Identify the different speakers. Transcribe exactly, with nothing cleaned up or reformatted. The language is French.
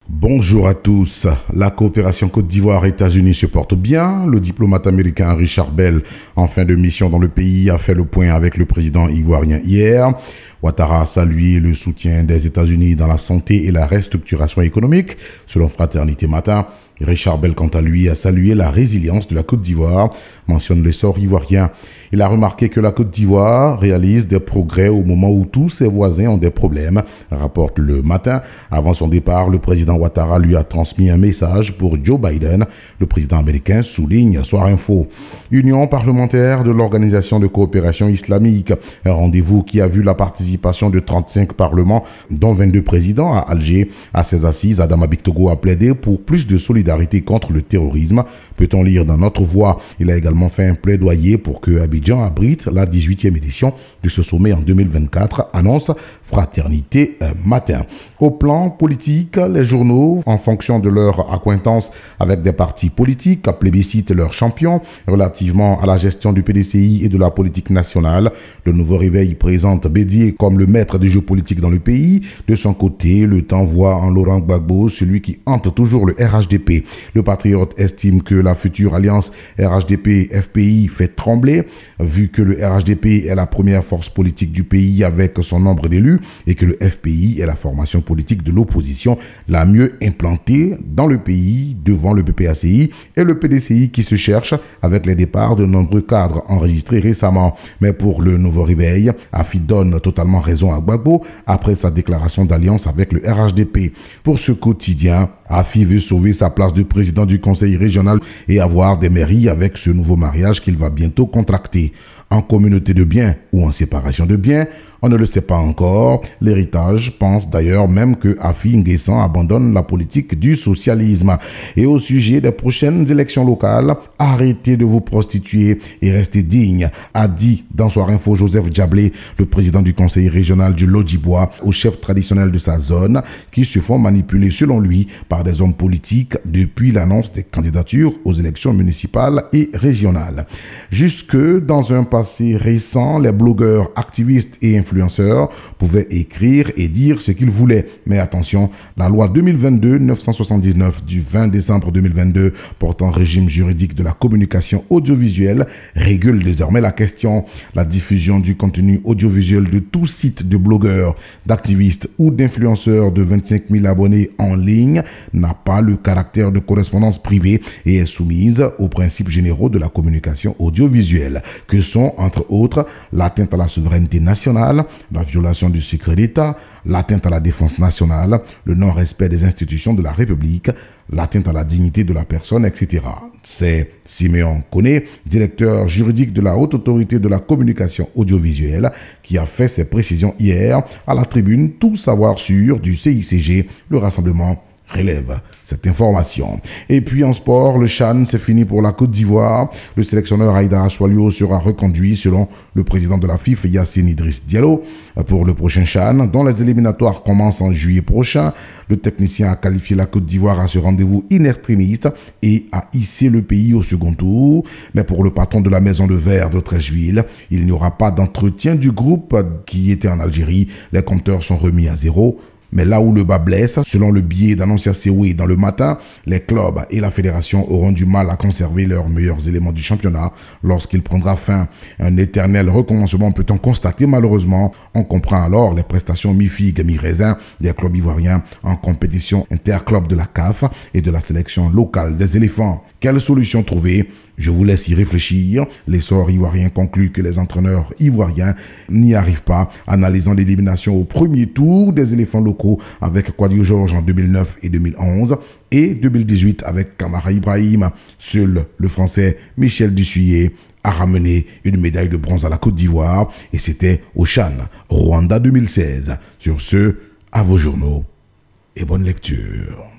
Speaker 1: Bonjour à tous. La coopération Côte d'Ivoire-États-Unis se porte bien. Le diplomate américain Richard Bell, en fin de mission dans le pays, a fait le point avec le président ivoirien hier. Ouattara a salué le soutien des États-Unis dans la santé et la restructuration économique, selon Fraternité Matin. Richard Bell, quant à lui, a salué la résilience de la Côte d'Ivoire, mentionne l'essor ivoirien. Il a remarqué que la Côte d'Ivoire réalise des progrès au moment où tous ses voisins ont des problèmes, rapporte Le Matin. Avant son départ, le président Ouattara lui a transmis un message pour Joe Biden. Le président américain souligne Soir Info. Union parlementaire de l'Organisation de coopération islamique, un rendez-vous qui a vu la participation de trente-cinq parlements, dont vingt-deux présidents à Alger. À ses assises, Adama Bictogo a plaidé pour plus de solidarité contre le terrorisme. Peut-on lire dans Notre Voix? Il a également fait un plaidoyer pour que Abidjan abrite la dix-huitième édition de ce sommet en deux mille vingt-quatre, annonce Fraternité Matin. Au plan politique, les journaux, en fonction de leur acquaintance avec des partis politiques, plébiscitent leurs champions relativement à la gestion du P D C I et de la politique nationale. Le Nouveau Réveil présente Bédié comme le maître du jeu politique dans le pays. De son côté, le Temps voit en Laurent Gbagbo celui qui hante toujours le R H D P. Le Patriote estime que la future alliance R H D P F P I fait trembler, vu que le R H D P est la première force politique du pays avec son nombre d'élus et que le F P I est la formation politique de l'opposition la mieux implantée dans le pays devant le P P A C I et le P D C I qui se cherche avec les départs de nombreux cadres enregistrés récemment. Mais pour le Nouveau Réveil, Afi donne totalement raison à Gbagbo après sa déclaration d'alliance avec le R H D P. Pour ce quotidien, Afi veut sauver sa place de président du conseil régional et avoir des mairies avec ce nouveau mariage qu'il va bientôt contracter. En communauté de biens ou en séparation de biens, on ne le sait pas encore. L'héritage pense d'ailleurs même que Afi N'Guessan abandonne la politique du socialisme. Et au sujet des prochaines élections locales, arrêtez de vous prostituer et restez digne, a dit dans Soir Info Joseph Diablé, le président du conseil régional du Lodjibois, au chef traditionnel de sa zone, qui se font manipuler selon lui par des hommes politiques depuis l'annonce des candidatures aux élections municipales et régionales. Jusque dans un passé récent, les blogueurs, activistes et influenceurs pouvaient écrire et dire ce qu'ils voulaient. Mais attention, la loi deux mille vingt-deux neuf cent soixante-dix-neuf du vingt décembre deux mille vingt-deux portant régime juridique de la communication audiovisuelle régule désormais la question. La diffusion du contenu audiovisuel de tout site de blogueurs, d'activistes ou d'influenceurs de vingt-cinq mille abonnés en ligne n'a pas le caractère de correspondance privée et est soumise aux principes généraux de la communication audiovisuelle, que sont, entre autres, l'atteinte à la souveraineté nationale, la violation du secret d'État, l'atteinte à la défense nationale, le non-respect des institutions de la République, l'atteinte à la dignité de la personne, et cetera. C'est Siméon Koné, directeur juridique de la Haute Autorité de la Communication Audiovisuelle, qui a fait ces précisions hier à la tribune Tout savoir sur du C I C G, le rassemblement relève cette information. Et puis en sport, le CHAN, c'est fini pour la Côte d'Ivoire. Le sélectionneur Aïdara Choualio sera reconduit selon le président de la F I F, Yassine Idriss Diallo, pour le prochain CHAN, dont les éliminatoires commencent en juillet prochain. Le technicien a qualifié la Côte d'Ivoire à ce rendez-vous in-extremis et a hissé le pays au second tour. Mais pour le patron de la Maison de Verre de Treichville, il n'y aura pas d'entretien du groupe qui était en Algérie. Les compteurs sont remis à zéro. Mais là où le bas blesse, selon le billet d'Annoncia Seoui dans Le Matin, les clubs et la fédération auront du mal à conserver leurs meilleurs éléments du championnat lorsqu'il prendra fin. Un éternel recommencement peut-on constater malheureusement. On comprend alors les prestations mi-figue et mi-raisin des clubs ivoiriens en compétition interclub de la C A F et de la sélection locale des éléphants. Quelle solution trouver? Je vous laisse y réfléchir. L'essor ivoirien conclut que les entraîneurs ivoiriens n'y arrivent pas, analysant l'élimination au premier tour des éléphants locaux avec Kouadio Georges en deux mille neuf et deux mille onze et deux mille dix-huit avec Kamara Ibrahim. Seul le Français Michel Dussuyer a ramené une médaille de bronze à la Côte d'Ivoire et c'était au CHAN Rwanda deux mille seize. Sur ce, à vos journaux et bonne lecture.